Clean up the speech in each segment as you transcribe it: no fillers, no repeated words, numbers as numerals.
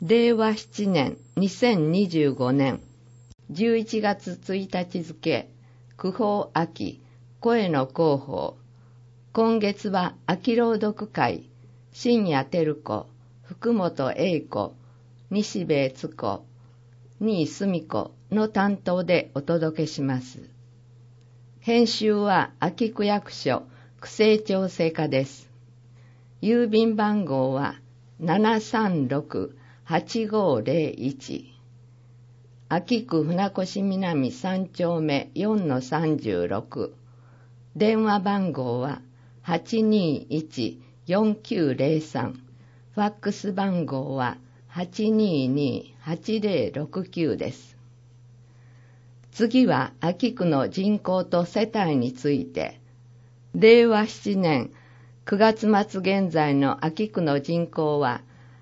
令和7年2025年11月1日付、句法秋、声の広報。今月は秋朗読会、新谷照子、福本英子、西部悦子、新井澄子の担当でお届けします。編集は秋区役所区政調整課です。郵便番号は736-8501。秋区船越南3丁目 4-36。電話番号は821-4903。ファックス番号は822-8069です。次は秋区の人口と世帯について。令和7年9月末現在の秋区の人口は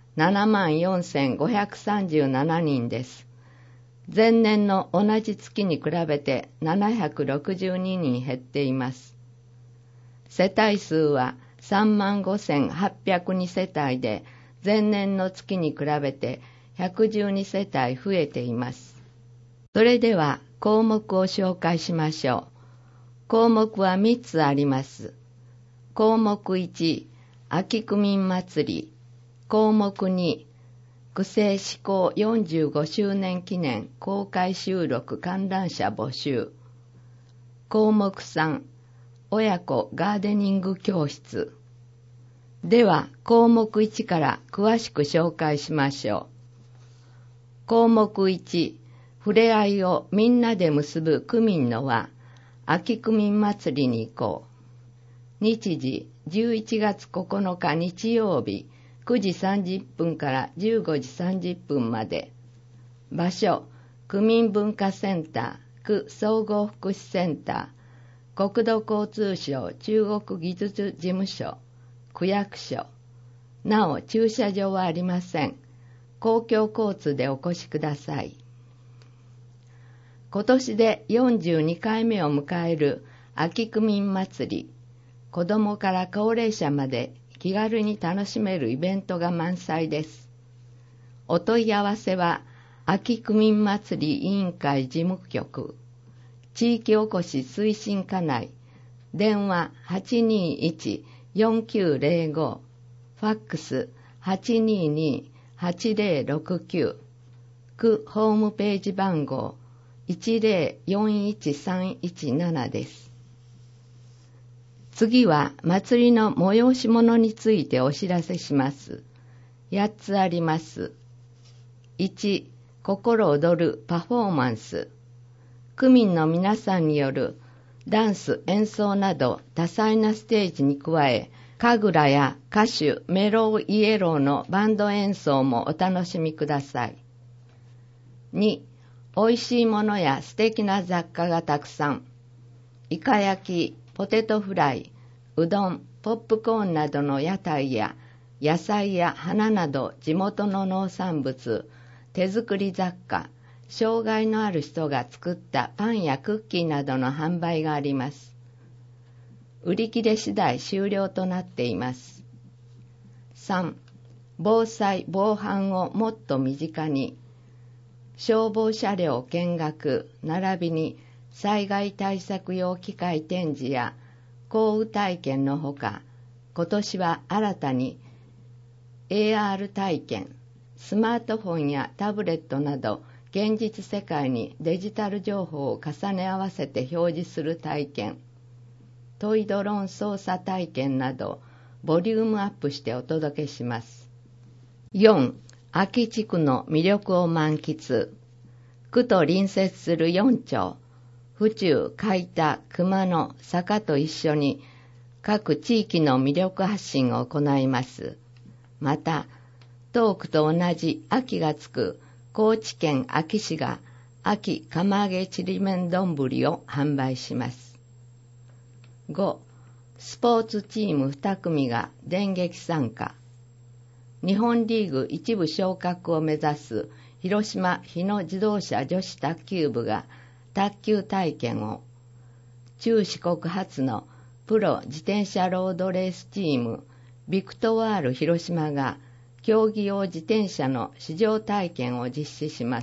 74,537 人です。前年の同じ月に比べて762人減っています。世帯数は 35,802 世帯で、前年の月に比べて112世帯増えています。それでは項目を紹介しましょう。項目は3つあります。項目1、秋区民祭り。項目2、区政施行45周年記念公開収録観覧車募集。項目3、親子ガーデニング教室。では項目1から詳しく紹介しましょう。項目1、ふれあいをみんなで結ぶ区民の輪、秋区民祭りに行こう。日時11月9日日曜日9時30分から15時30分まで。場所、区民文化センター、区総合福祉センター、国土交通省中国技術事務所、区役所。なお駐車場はありません。公共交通でお越しください。今年で42回目を迎える秋区民祭り。子どもから高齢者まで気軽に楽しめるイベントが満載です。お問い合わせは秋区民祭り委員会事務局、地域おこし推進課内、電話821-4905、ファックス822-8069、区ホームページ番号1041317です。次は祭りの催し物についてお知らせします。8つあります。1、心躍るパフォーマンス。区民の皆さんによるダンス、演奏など多彩なステージに加え、神楽や歌手、メローイエローのバンド演奏もお楽しみください。2、おいしいものや素敵な雑貨がたくさん。イカ焼き、ポテトフライ、うどん、ポップコーンなどの屋台や野菜や花など地元の農産物、手作り雑貨、障害のある人が作ったパンやクッキーなどの販売があります。売り切れ次第終了となっています。3、防災・防犯をもっと身近に。消防車両見学並びに災害対策用機械展示や降雨体験のほか、今年は新たに AR 体験、スマートフォンやタブレットなど現実世界にデジタル情報を重ね合わせて表示する体験、トイドローン操作体験などボリュームアップしてお届けします。4、秋地区の魅力を満喫。区と隣接する4町、府中、海田、熊野、坂と一緒に各地域の魅力発信を行います。また、当区と同じ秋がつく高知県安芸市が秋釜揚げちりめん丼を販売します。5、スポーツチーム2組が電撃参加。日本リーグ一部昇格を目指す広島日野自動車女子卓球部が卓球体験を、中四国初のプロ自転車ロードレースチームビクトワール広島が競技用自転車の試乗体験を実施します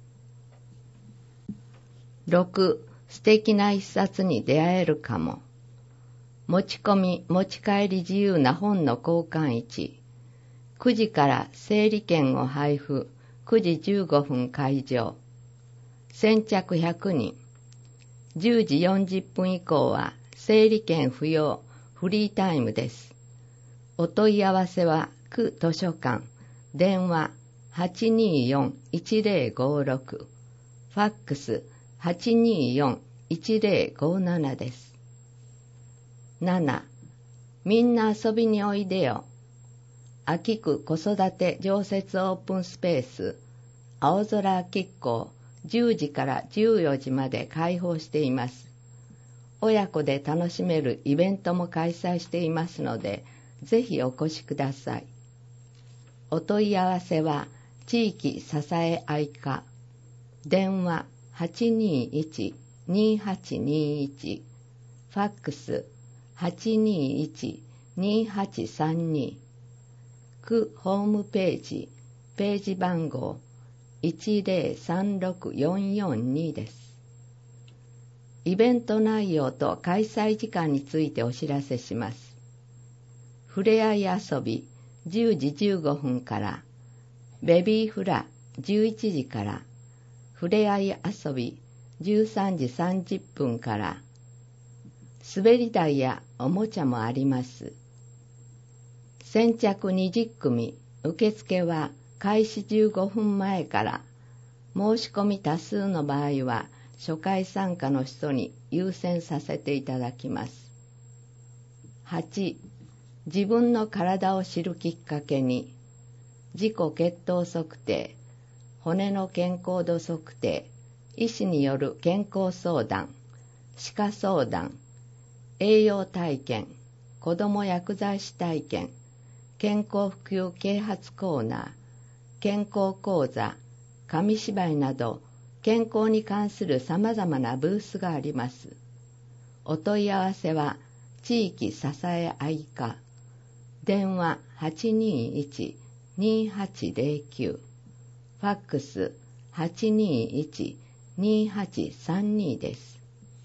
。6、素敵な一冊に出会えるかも。持ち込み、持ち帰り自由な本の交換市。9時から整理券を配布、9時15分開場。先着100人。10時40分以降は整理券不要、フリータイムです。お問い合わせは区図書館、電話 824-1056、ファックス 824-1057 です。7、みんな遊びにおいでよ。秋区子育て常設オープンスペース、青空秋港、10時から14時まで開放しています。親子で楽しめるイベントも開催していますので、ぜひお越しください。お問い合わせは、地域支え合い課、電話 821-2821、ファックス 821-2832、区ホームページ、ページ番号1036442です。イベント内容と開催時間についてお知らせします。ふれあい遊び10時15分から、ベビーフラ11時から、ふれあい遊び13時30分から、滑り台やおもちゃもあります。先着20組、受付は開始15分前から、申し込み多数の場合は初回参加の人に優先させていただきます。8、自分の体を知るきっかけに、自己血糖測定、骨の健康度測定、医師による健康相談、歯科相談、栄養体験、子ども薬剤師体験、健康普及啓発コーナー、健康講座、紙芝居など健康に関するさまざまなブースがあります。お問い合わせは地域支え合い課、電話 821-2809、ファックス 821-2832 です。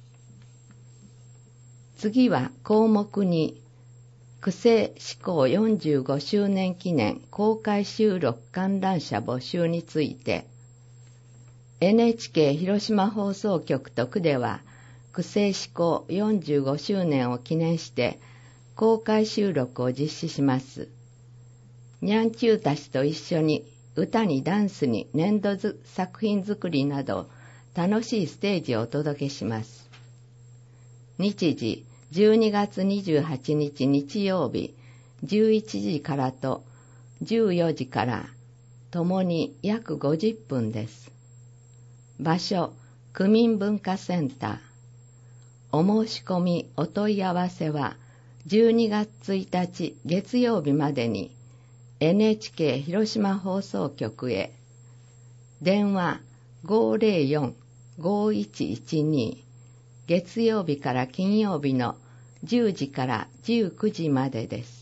次は項目2、区政施行45周年記念公開収録観覧車募集について、NHK 広島放送局と区では、区政施行45周年を記念して公開収録を実施します。にゃんちゅうたちと一緒に歌にダンスに粘土作品作りなど楽しいステージをお届けします。日時12月28日日曜日11時からと14時からともに約50分です。場所、区民文化センター。お申し込みお問い合わせは12月1日月曜日までに NHK 広島放送局へ。電話 504-5112、月曜日から金曜日の10時から19時までです。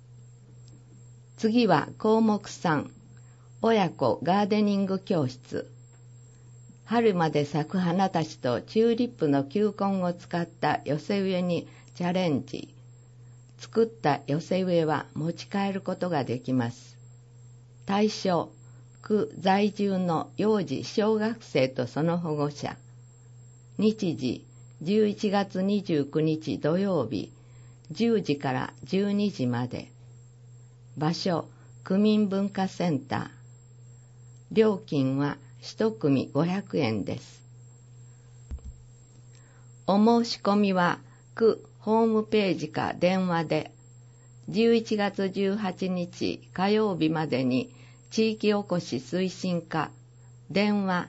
次は項目3、親子ガーデニング教室。春まで咲く花たちとチューリップの球根を使った寄せ植えにチャレンジ。作った寄せ植えは持ち帰ることができます。対象、区在住の幼児小学生とその保護者。日時、11月29日土曜日、10時から12時まで。場所、区民文化センター。料金は1組500円です。お申し込みは区ホームページか電話で、11月18日火曜日までに地域おこし推進課、電話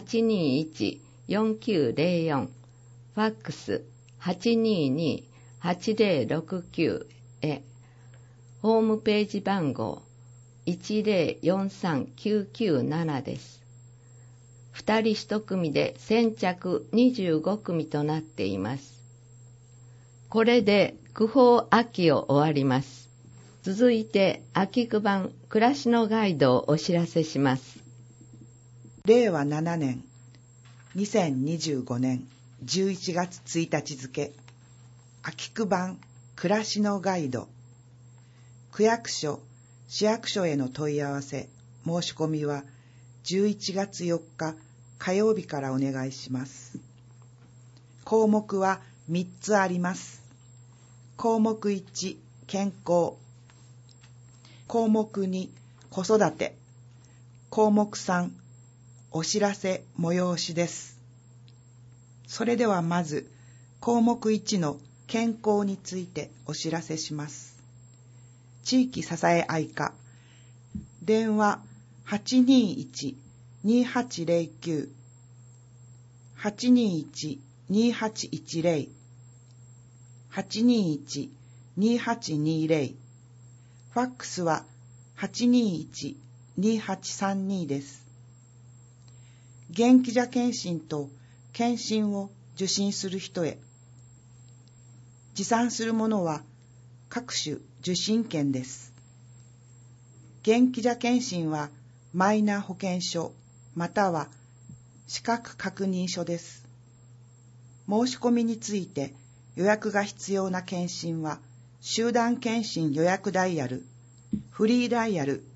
821-4904、ファックス 822-8069 へ、ホームページ番号1043997です。2人1組で先着25組となっています。これで区法秋を終わります。 続いて、秋句版暮らしのガイドをお知らせします。 令和7年、2025年11月1日付、秋句版暮らしのガイド。区役所、市役所への問い合わせ、申し込みは11月4日火曜日からお願いします。項目は3つあります。項目1、健康。項目2、子育て。項目3、お知らせ、催しです。それではまず、項目1の健康についてお知らせします。地域支え合い課。電話 821-2809 821-2810 821-2820 ファックスは 821-2832 です。元気者検診と検診を受診する人へ。持参するものは各種受診券です。元気者検診はマイナ保険証または資格確認書です。申し込みについて予約が必要な検診は集団検診予約ダイヤル、フリーダイヤル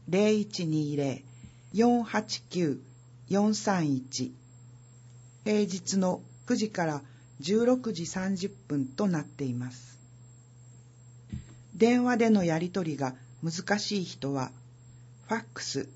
0120-489-431 平日の9時から16時30分となっています。電話でのやり取りが難しい人はファックス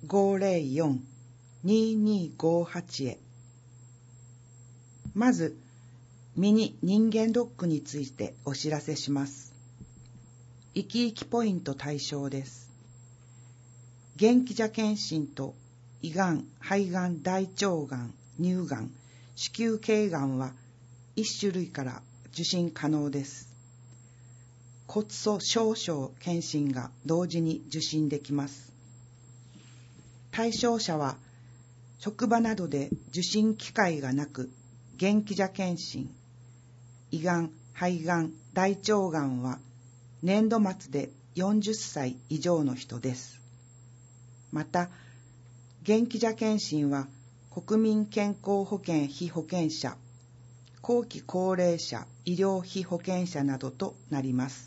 504-2258 へ。まずミニ人間ドックについてお知らせします。生き生きポイント対象です。元気者検診と胃がん、肺がん、大腸がん、乳がん、子宮頸がんは1種類から受診可能です。骨粗鬆症検診が同時に受診できます。対象者は職場などで受診機会がなく、元気者検診、胃がん、肺がん、大腸がんは年度末で40歳以上の人です。また、元気者検診は国民健康保険被保険者、後期高齢者医療費保険者などとなります。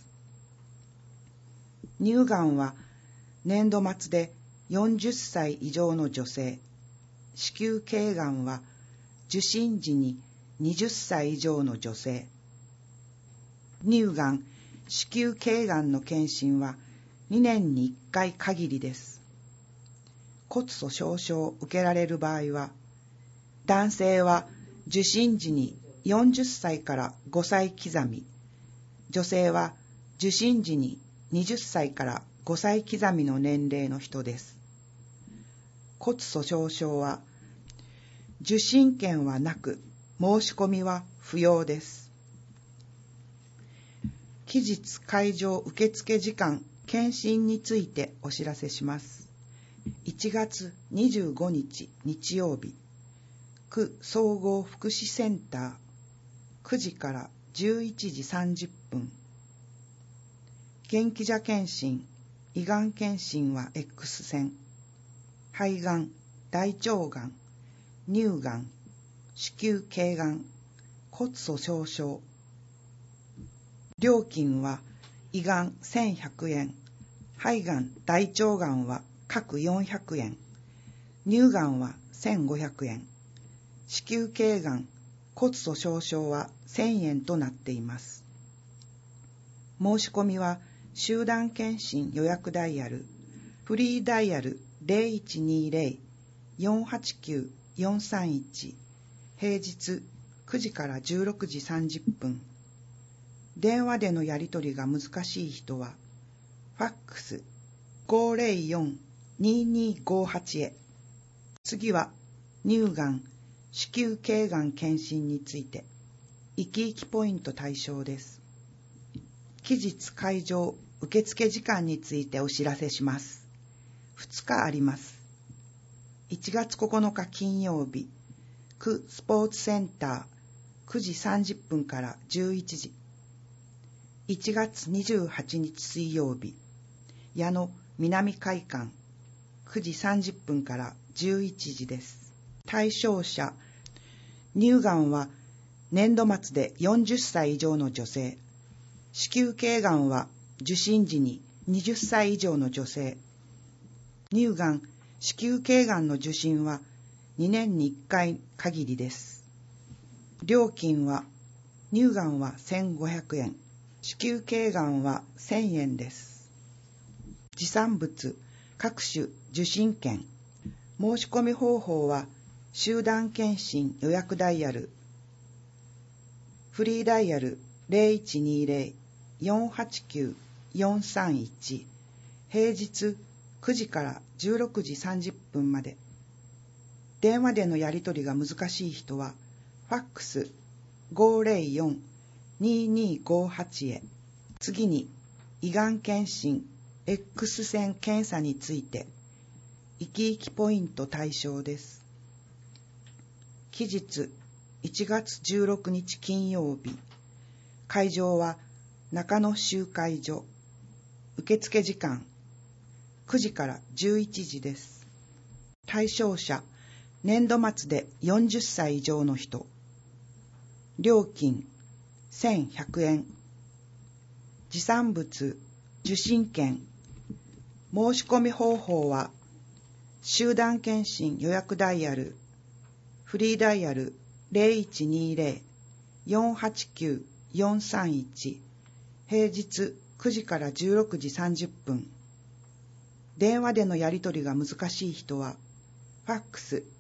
乳がんは年度末で40歳以上の女性、子宮頸がんは受診時に20歳以上の女性、乳がん、子宮頸がんの検診は2年に1回限りです。骨粗鬆症を受けられる場合は、男性は受診時に40歳から5歳刻み、女性は受診時に20歳から5歳刻みの年齢の人です。骨粗鬆症は受診券はなく、申し込みは不要です。期日会場受付時間検診についてお知らせします。1月25日日曜日、区総合福祉センター9時から11時30分。元気者検診、胃がん検診は X 線、肺がん、大腸がん、乳がん、子宮頸がん、骨粗鬆症。料金は胃がん1100円、肺がん、大腸がんは各400円、乳がんは1500円、子宮頸がん、骨粗鬆症は1000円となっています。申し込みは集団検診予約ダイヤル、フリーダイヤル 0120-489-431 平日9時から16時30分。電話でのやり取りが難しい人はファックス 504-2258 へ。次は乳がん、子宮頸がん検診について、生き生きポイント対象です。期日会場受付時間についてお知らせします。2日あります。1月9日金曜日、区スポーツセンター9時30分から11時。1月28日水曜日、 矢野南会館9時30分から11時です。対象者、乳がんは年度末で40歳以上の女性、子宮頸がんは受診時に20歳以上の女性。乳がん、子宮頸がんの受診は2年に1回限りです。料金は、乳がんは1500円、子宮頸がんは1000円です。持参物、各種受診券。申し込み方法は、集団検診予約ダイヤル、フリーダイヤル 0120-489-431、平日9時から16時30分まで。電話でのやり取りが難しい人は、ファックス 504-2258 へ。次に、胃がん検診 X 線検査について、生き生きポイント対象です。期日1月16日金曜日。会場は中野集会所。受付時間9時から11時です。対象者、年度末で40歳以上の人。料金1100円。持参物、受診券。申し込み方法は、集団検診予約ダイヤル、フリーダイヤル 0120-489-431、平日9時から16時30分。電話でのやり取りが難しい人は、ファックス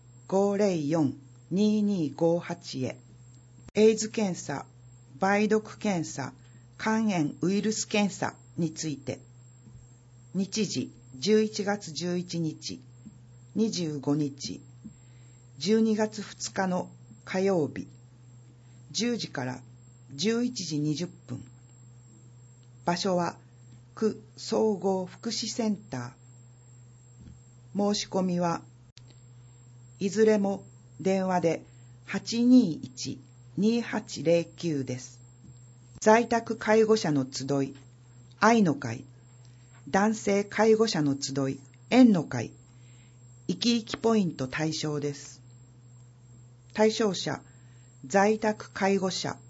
504-2258 へ。エイズ検査、梅毒検査、肝炎ウイルス検査について。日時11月11日、25日、12月2日の火曜日、10時から11時20分。場所は区総合福祉センター。申し込みはいずれも電話で 821-2809 です。在宅介護者の集い、愛の会。男性介護者の集い、縁の会。生き生きポイント対象です。対象者、在宅介護者。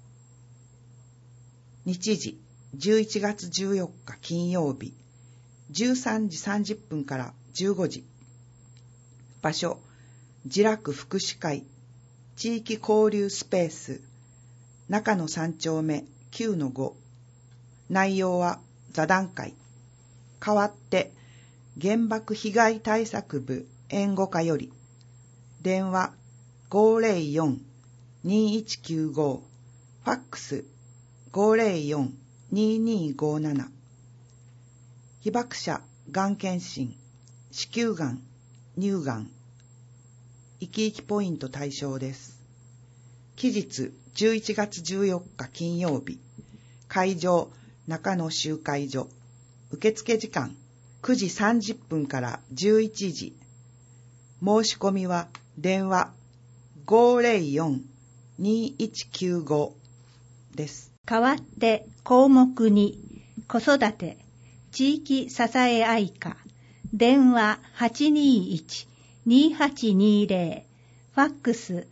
日時、11月14日金曜日、13時30分から15時。場所、自楽福祉会、地域交流スペース、中野3丁目 9-5。内容は座談会。代わって、原爆被害対策部援護課より、電話 504-2195、ファックス 504-2257。被爆者がん検診、子宮がん、乳がん、生き生きポイント対象です。期日11月14日金曜日、会場中野集会所。受付時間9時30分から11時。申し込みは電話 504-2195 です。 代わって項目2、子育て、地域支え合い課、電話 821-2820、ファックス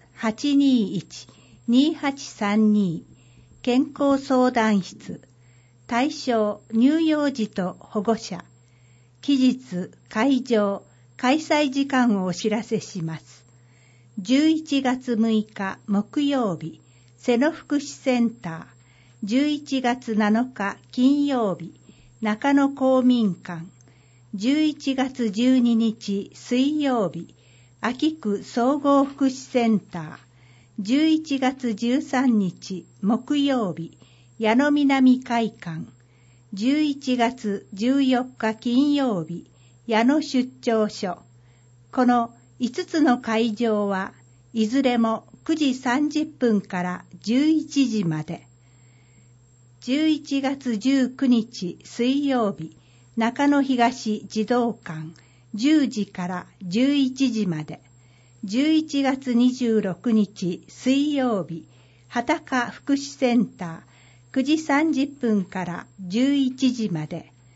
821-2832、健康相談室、対象乳幼児と保護者。期日、会場、開催時間をお知らせします。11月6日木曜日、瀬野福祉センター。11月7日金曜日、中野公民館。11月12日水曜日、秋区総合福祉センター。11月13日木曜日、矢野南会館。11月14日金曜日、矢野出張所。この5つの会場はいずれも9時30分から11時まで。11月19日水曜日、中野東児童館10時から11時まで。11月26日水曜日、畑中福祉センター9時30分から11時まで。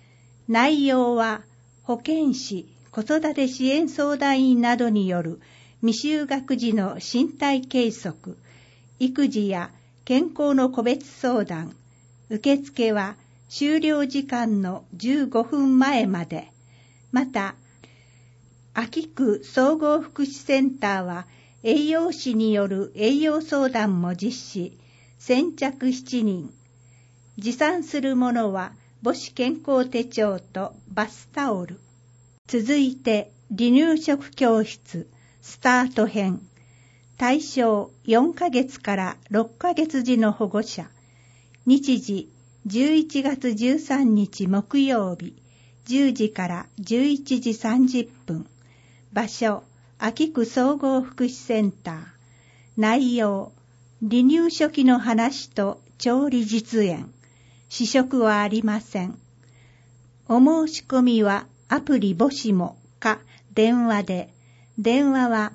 内容は保健師、子育て支援相談員などによる未就学児の身体計測、育児や健康の個別相談、受付は終了時間の15分前まで。また、秋区総合福祉センターは栄養士による栄養相談も実施。先着7人。持参するものは母子健康手帳とバスタオル。続いて離乳食教室スタート編。対象4ヶ月から6ヶ月児の保護者。日時11月13日木曜日10時から11時30分。場所秋区総合福祉センター。内容離乳初期の話と調理実演。試食はありません。お申し込みはアプリ母子もか電話で。電話は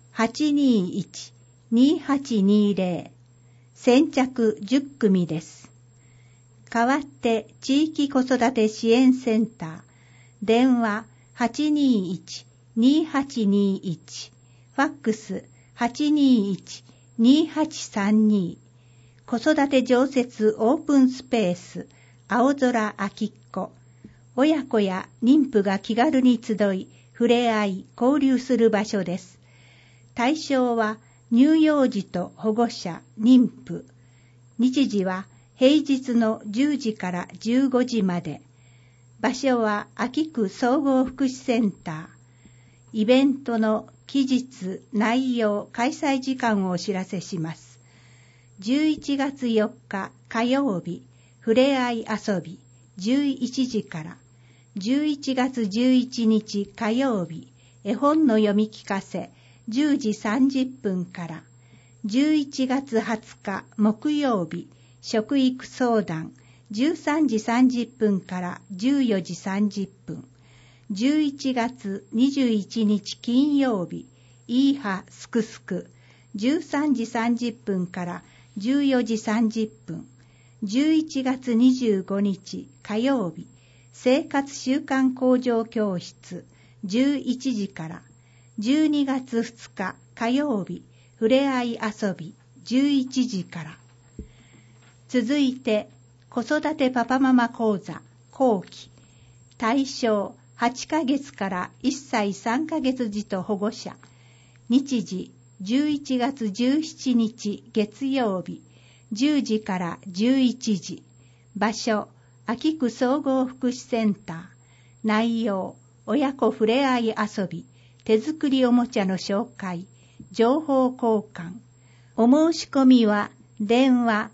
821-2820。先着10組です。代わって地域子育て支援センター。電話 821-2821。ファックス 821-2832。子育て常設オープンスペース青空秋っ子。親子や妊婦が気軽に集い、触れ合い、交流する場所です。対象は乳幼児と保護者、妊婦。日時は平日の10時から15時まで。場所は秋区総合福祉センター。イベントの期日、内容、開催時間をお知らせします。11月4日火曜日、ふれあい遊び、11時から。11月11日火曜日、絵本の読み聞かせ、10時30分から。11月20日木曜日、食育相談、13時30分から14時30分。11月21日金曜日、いいはすくすく、13時30分から14時30分。11月25日火曜日、生活習慣向上教室、11時から。12月2日火曜日、ふれあい遊び、11時から。続いて、子育てパパママ講座後期。対象8ヶ月から1歳3ヶ月児と保護者。日時11月17日月曜日10時から11時。場所秋区総合福祉センター。内容親子ふれあい遊び、手作りおもちゃの紹介、情報交換。お申し込みは電話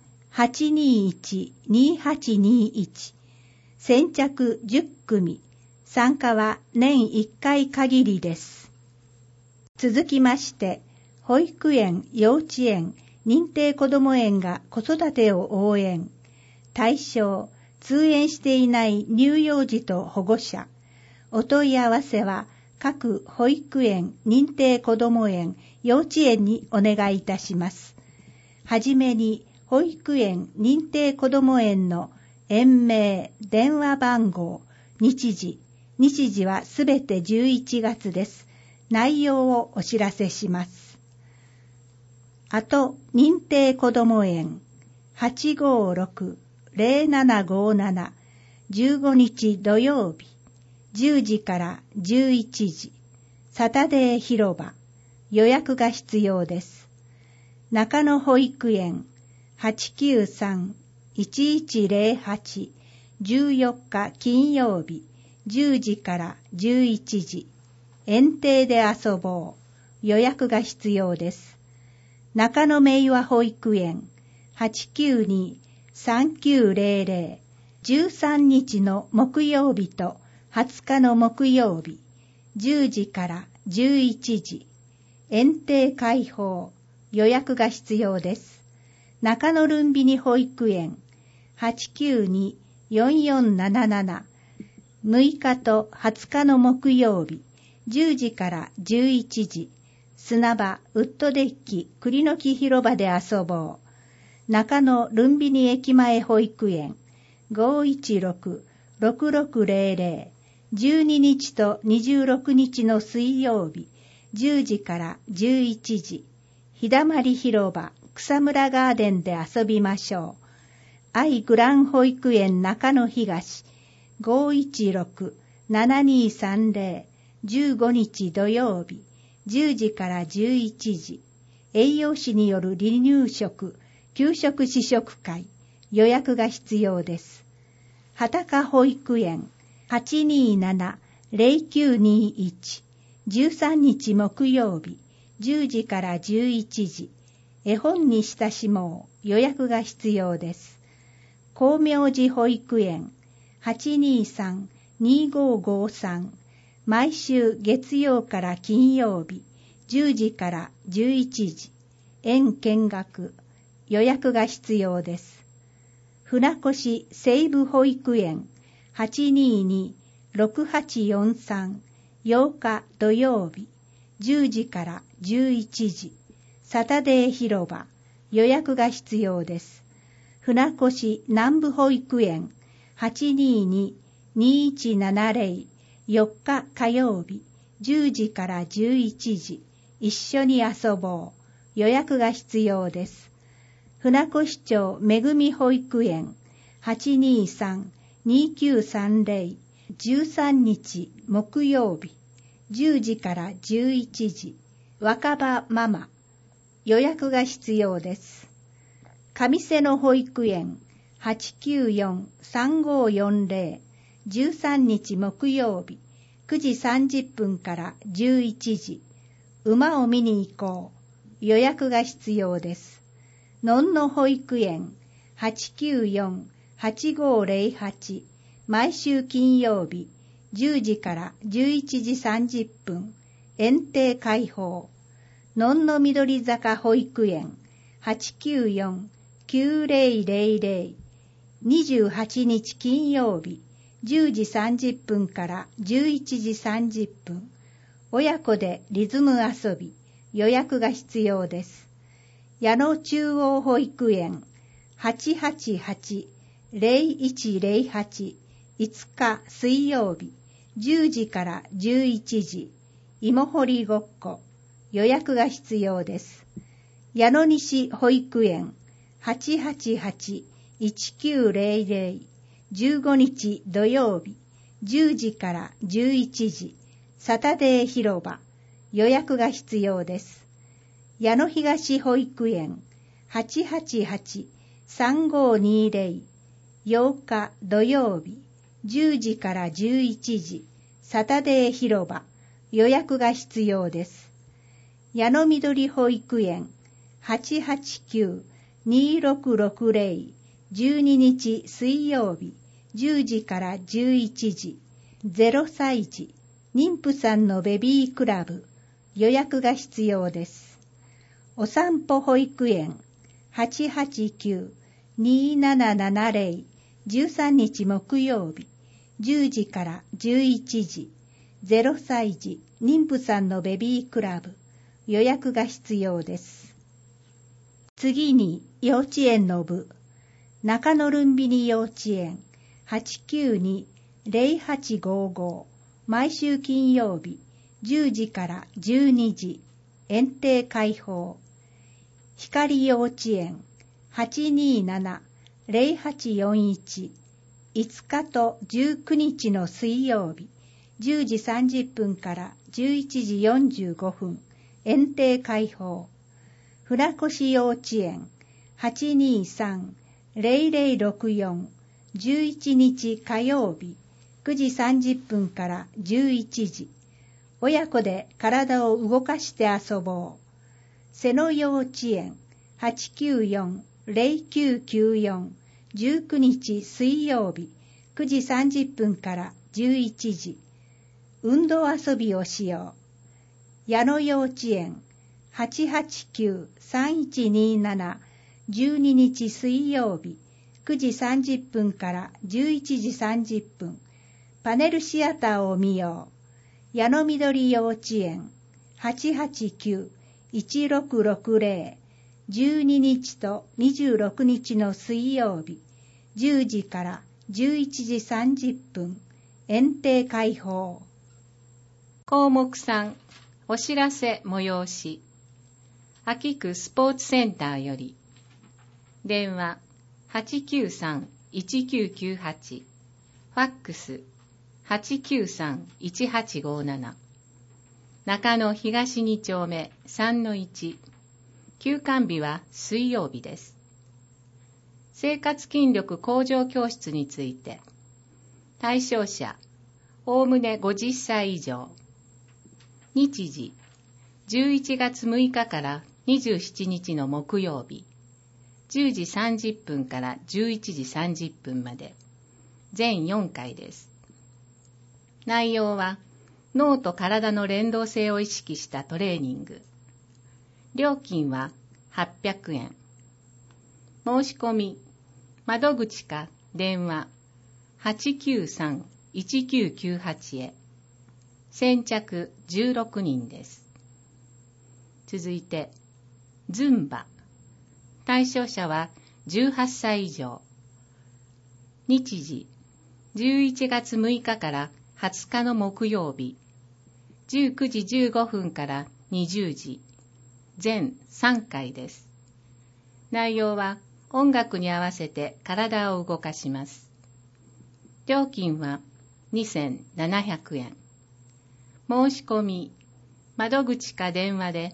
821-2821。先着10組。参加は年1回限りです。続きまして、保育園、幼稚園、認定こども園が子育てを応援。対象、通園していない乳幼児と保護者。お問い合わせは各保育園、認定こども園、幼稚園にお願いいたします。はじめに保育園、認定こども園の園名、電話番号、日時はすべて11月です。内容をお知らせします。あと、認定こども園、856-0757、15日土曜日、10時から11時、サタデー広場、予約が必要です。中野保育園、893-1108、14日金曜日、10時から11時、園庭で遊ぼう、予約が必要です。中野明和保育園、892-3900、13日の木曜日と20日の木曜日、10時から11時、園庭開放、予約が必要です。中野ルンビニ保育園、892-4477、6日と20日の木曜日、10時から11時、砂場、ウッドデッキ、栗の木広場で遊ぼう。中野ルンビニ駅前保育園、516-6000、 6600、12日と26日の水曜日、10時から11時、日だまり広場草むらガーデンで遊びましょう。愛グラン保育園中野東、516-7230、15日土曜日、10時から11時、栄養士による離乳食、給食試食会、予約が必要です。畑保育園 827-0921、13日木曜日、10時から11時、絵本に親しもう、予約が必要です。光明寺保育園 823-2553、毎週月曜から金曜日、10時から11時、園見学、予約が必要です。船越西部保育園 822-6843、8日土曜日、10時から11時、サタデー広場、予約が必要です。船越南部保育園 822-2170、4日火曜日、10時から11時、一緒に遊ぼう、予約が必要です。船越町めぐみ保育園 823-2930、13日木曜日、10時から11時、若葉ママ、予約が必要です。上瀬野保育園 894-3540、13日木曜日、9時30分から11時、馬を見に行こう、予約が必要です。のんの保育園 894-8508、毎週金曜日、10時から11時30分、園庭開放。のんの緑坂保育園 894-9000、28日金曜日、10時30分から11時30分、親子でリズム遊び、予約が必要です。矢野中央保育園 888-0108、5日水曜日、10時から11時、芋掘りごっこ、予約が必要です。矢野西保育園 888-1900、15日土曜日、10時から11時、サタデー広場、予約が必要です。矢野東保育園 888-3520、8日土曜日、10時から11時、サタデー広場、予約が必要です。矢野緑保育園 889-2660、12日水曜日、10時から11時、0歳児、妊婦さんのベビークラブ、予約が必要です。お散歩保育園 889-2770、13日木曜日、10時から11時、0歳児、妊婦さんのベビークラブ、予約が必要です。次に幼稚園の部、中野ルンビニ幼稚園 892-0855、毎週金曜日、10時から12時、園庭開放。光幼稚園 827-0841、5日と19日の水曜日、10時30分から11時45分、園庭開放。船越幼稚園 823-0064、11日火曜日、9時30分から11時、親子で体を動かして遊ぼう。瀬野幼稚園 894-0994、19日水曜日、9時30分から11時、運動遊びをしよう。矢野幼稚園 889-3127、12日水曜日、9時30分から11時30分、パネルシアターを見よう。矢野緑幼稚園 889-1660、12日と26日の水曜日、10時から 11時30分、園庭開放。 項目3、お知らせ催し。秋区スポーツセンターより。電話 893-1998。ファックス 893-1857。中野東2丁目 3-1。休館日は水曜日です。生活筋力向上教室について。対象者、おおむね50歳以上。日時、11月6日から27日の木曜日。10時30分から11時30分まで。全4回です。内容は、脳と体の連動性を意識したトレーニング。料金は800円。申し込み、窓口か電話 893-1998 へ。先着16人です。続いて、ズンバ。対象者は18歳以上。日時、11月6日から20日の木曜日。19時15分から20時。全3回です。内容は音楽に合わせて体を動かします。料金は2700円。申し込み、窓口か電話で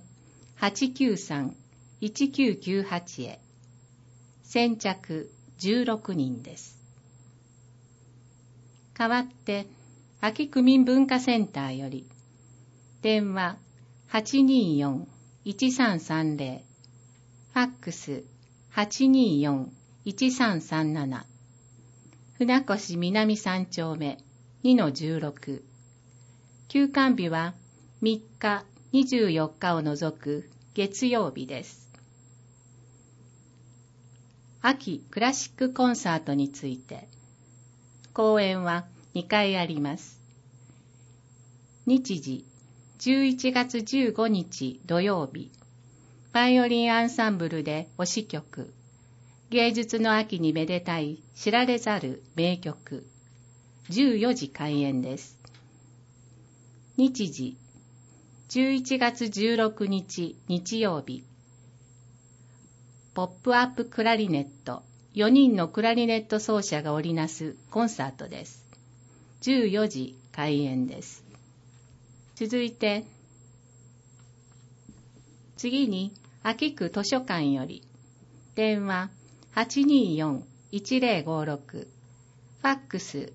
893-1998 へ。先着16人です。代わって、秋区民文化センターより、電話 824-1330、ファックス 824-1337、船越南3丁目 2-16。休館日は3日、24日を除く月曜日です。秋クラシックコンサートについて。公演は2回あります。日時、11月15日土曜日。バイオリンアンサンブルで推し曲。芸術の秋にめでたい知られざる名曲。14時開演です。日時、11月16日日曜日。ポップアップクラリネット、4人のクラリネット奏者が織りなすコンサートです。14時開演です。続いて、次に、秋区図書館より、電話 824-1056、ファックス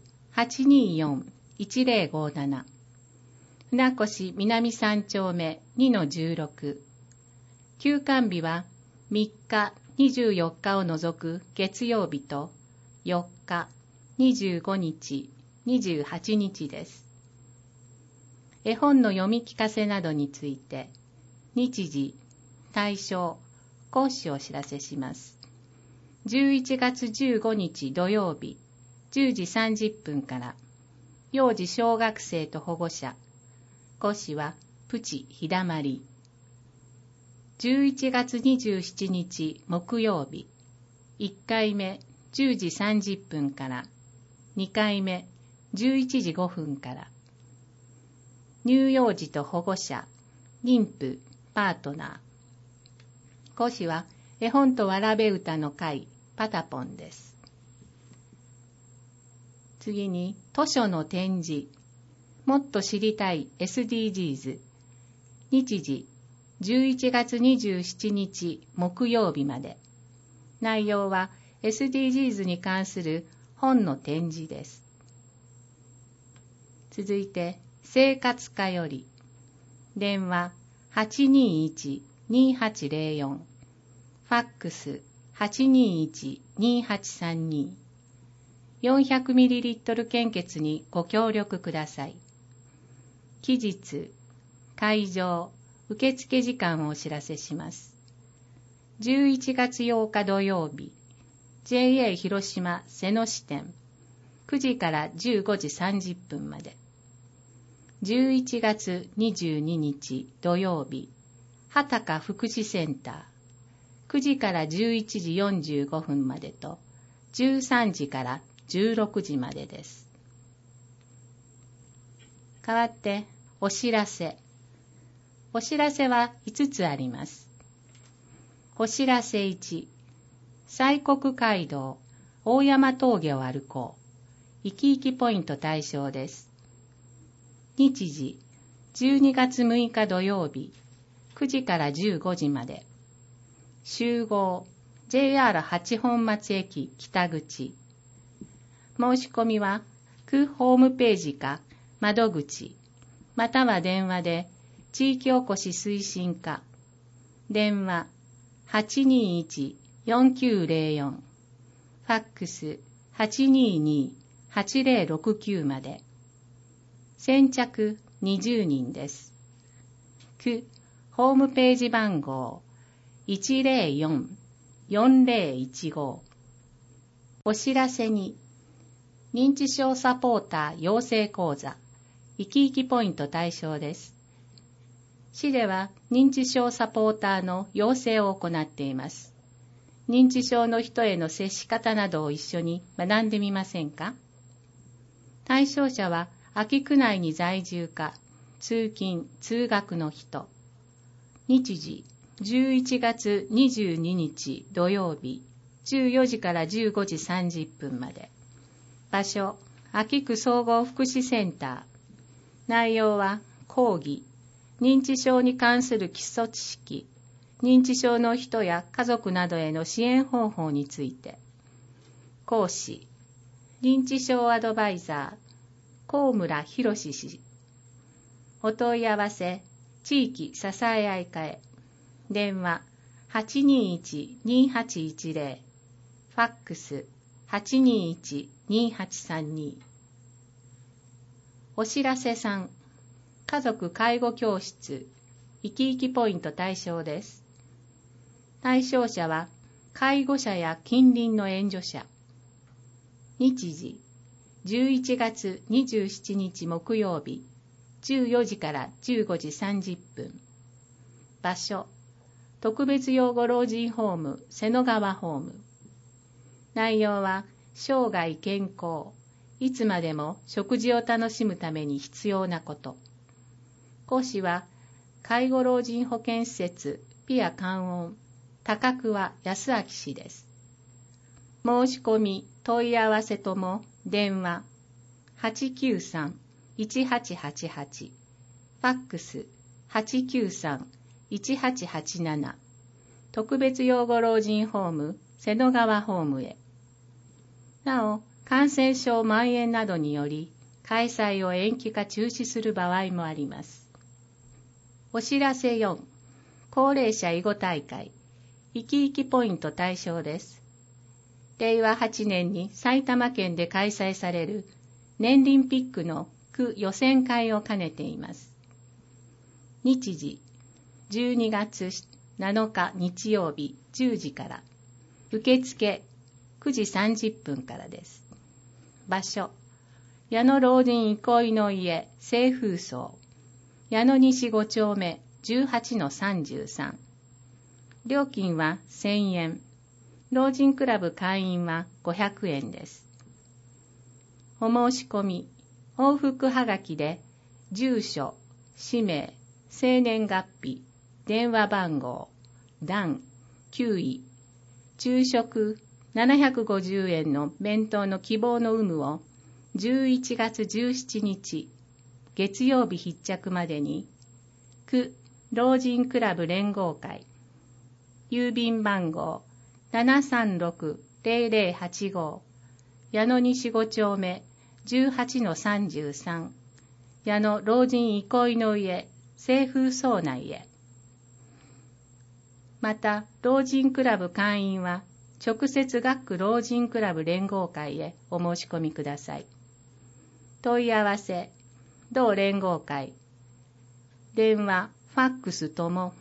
824-1057、船越南3丁目 2-16。休館日は3日、24日を除く月曜日と4日、25日、28日です。絵本の読み聞かせなどについて、日時、対象、講師をお知らせします。11月15日土曜日、10時30分から、幼児小学生と保護者、講師はプチ日だまり。11月27日木曜日、1回目10時30分から、2回目11時5分から、乳幼児と保護者、妊婦、パートナー。講師は絵本とわらべ歌の会、パタポンです。次に、図書の展示。もっと知りたい SDGs。日時、11月27日木曜日まで。内容は SDGs に関する本の展示です。続いて、生活課より。電話 821-2804。ファックス 821-2832。400ml 献血にご協力ください。期日、会場、受付時間をお知らせします。11月8日土曜日、JA 広島瀬野支店、9時から15時30分まで。11月22日土曜日、畑中福祉センター、9時から11時45分までと、13時から 16時までです。代わって、お知らせ。お知らせは5つあります。お知らせ1、西国街道、大山峠を歩こう。生き生きポイント対象です。日時、12月6日土曜日、9時から15時まで。集合、JR 八本松駅北口。申し込みは、区ホームページか窓口、または電話で、地域おこし推進課。電話、821-4904。ファックス、822-8069まで。先着20人です。区、ホームページ番号、104-4015。お知らせに、認知症サポーター養成講座、生き生きポイント対象です。市では認知症サポーターの養成を行っています。認知症の人への接し方などを一緒に学んでみませんか？対象者は、安芸区内に在住か、通勤・通学の人。日時、11月22日土曜日、14時から15時30分まで。場所、安芸区総合福祉センター。内容は、講義、認知症に関する基礎知識、認知症の人や家族などへの支援方法について。講師、認知症アドバイザー、高村博氏。お問い合わせ、地域支え合い課へ。電話、821-2810。ファックス、821-2832。お知らせ3、家族介護教室、生き生きポイント対象です。対象者は、介護者や近隣の援助者。日時、11月27日木曜日、14時から15時30分。場所、特別養護老人ホーム、瀬野川ホーム。内容は、生涯健康、いつまでも食事を楽しむために必要なこと。講師は、介護老人保健施設、ピア観音、高桑康明氏です。申し込み、問い合わせとも、電話、893-1888。ファックス、893-1887。特別養護老人ホーム、瀬野川ホームへ。なお、感染症蔓延などにより、開催を延期か中止する場合もあります。お知らせ4、高齢者囲碁大会、生き生きポイント対象です。令和8年に埼玉県で開催される年リンピックの区予選会を兼ねています。日時、12月7日日曜日10時から、受付9時30分からです。場所、矢野老人憩いの家清風荘、矢野西5丁目 18-33。料金は1000円。老人クラブ会員は500円です。お申し込み、往復はがきで、住所、氏名、生年月日、電話番号、段、9位、昼食750円の弁当の希望の有無を11月17日、月曜日必着までに、区老人クラブ連合会、郵便番号736-0085、矢野西5丁目 18-33、矢野老人憩いの家清風荘内へ。また、老人クラブ会員は、直接学区老人クラブ連合会へお申し込みください。問い合わせ、同連合会、電話、ファックスとも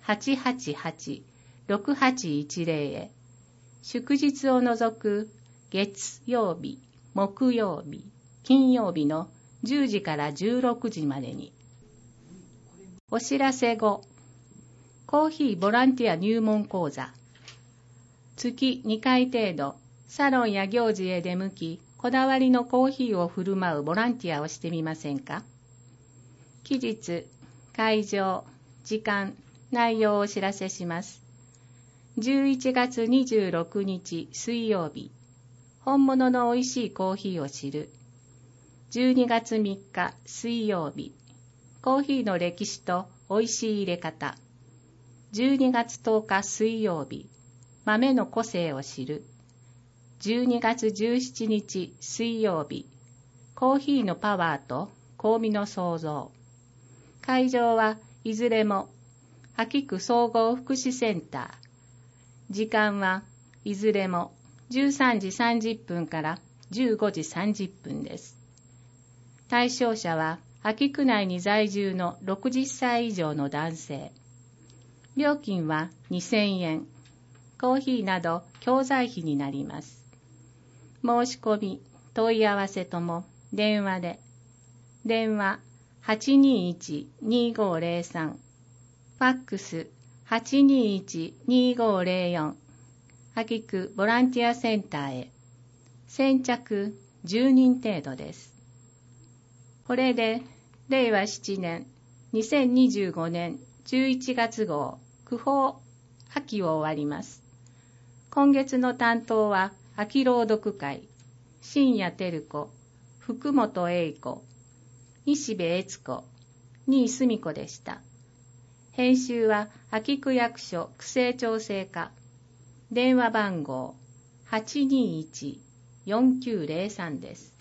888-6810へ、祝日を除く月曜日、木曜日、金曜日の10時から16時までに。お知らせ後、コーヒーボランティア入門講座。月2回程度、サロンや行事へ出向き、 こだわりのコーヒーを振る舞うボランティアをしてみませんか？期日、会場、時間、内容をお知らせします。11月26日水曜日、本物の美味しいコーヒーを知る。12月3日水曜日、コーヒーの歴史と美味しい入れ方。12月10日水曜日、豆の個性を知る。12月17日水曜日、コーヒーのパワーと香味の創造。会場はいずれも秋区総合福祉センター。時間はいずれも13時30分から15時30分です。対象者は秋区内に在住の60歳以上の男性。料金は2000円。コーヒーなど教材費になります。申し込み、問い合わせとも電話で。電話821-2503。ファックス821-2504。秋区ボランティアセンターへ。先着10人程度です。これで令和7年2025年11月号区報秋を終わります。今月の担当は秋朗読会、新谷照子、福本英子、西部悦子、新井澄子でした。編集は秋区役所区政調整課。電話番号821-4903です。